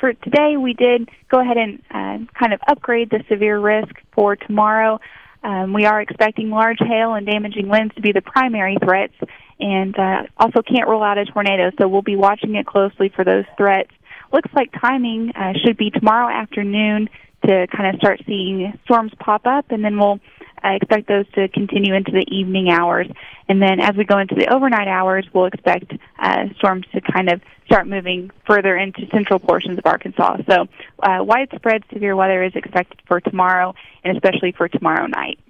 for today, we did go ahead and kind of upgrade the severe risk for tomorrow. We are expecting large hail and damaging winds to be the primary threats, and also can't rule out a tornado, so we'll be watching it closely for those threats. Looks like timing should be tomorrow afternoon to kind of start seeing storms pop up, and then we'll expect those to continue into the evening hours. And then as we go into the overnight hours, we'll expect storms to kind of start moving further into central portions of Arkansas. So widespread severe weather is expected for tomorrow, and especially for tomorrow night.